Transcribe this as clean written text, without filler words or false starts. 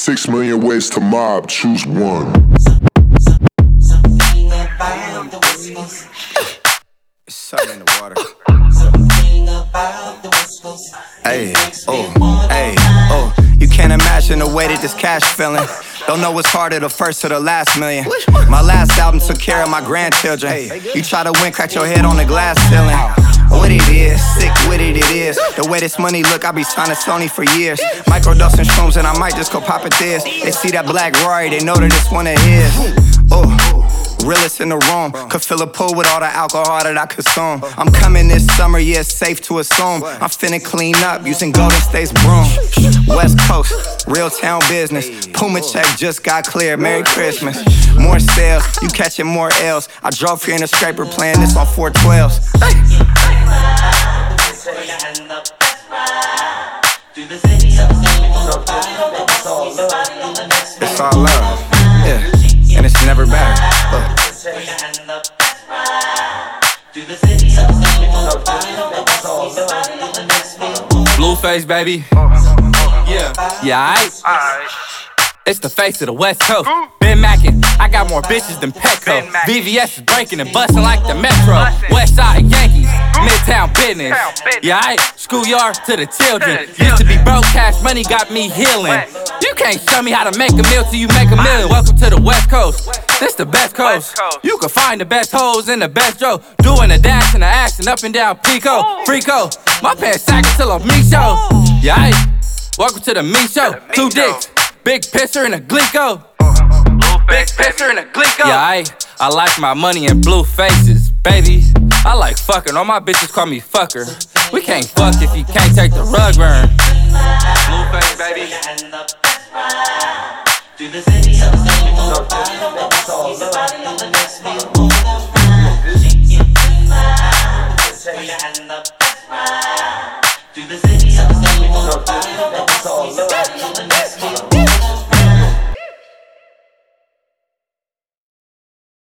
6 million ways to mob, choose one. Something about the West Coast. It's something in the water. Something about the West Coast. Hey, oh. You can't imagine the way that this cash feeling. Don't know what's harder, the first or the last million. My last album took care of my grandchildren. You try to win, crack your head on the glass ceiling. What it is, sick with it is. The way this money look, I be signing Sony for years. Microdosing shrooms and I might just go pop it this. They see that black Rory, they know that it's one of his. Realest in the room, could fill a pool with all the alcohol that I consume. I'm coming this summer, yeah, it's safe to assume. I'm finna clean up using Golden State's broom. West Coast, real town business. Puma check just got cleared, Merry Christmas. More sales, you catching more L's. I drove here in a scraper playing this on 412s. It's all love, yeah. And it's never better. Blueface, baby. Yeah, aight. It's the face of the West Coast. Been mackin', I got more bitches than Petco. VVS is breaking and bustin' like the Metro. West Side Yankees, Midtown business. Yeah, aight. Schoolyard to the children. Used to be broke, cash money got me healing. You can't show me how to make a meal till you make a million. Welcome to the West Coast. This the best coast. You can find the best hoes in the best Joe. Doing a dash and a action up and down Pico. Freako, my pants sagging till I'm me show. Yeah, aight. Welcome to the me show. 2 dicks, big pisser and a glico. Big pisser and a glico. Yeah, I like my money in blue faces, baby. I like fucking. All my bitches call me fucker. We can't fuck if you can't take the rug burn. Blueface, baby. Do the city so Do the city so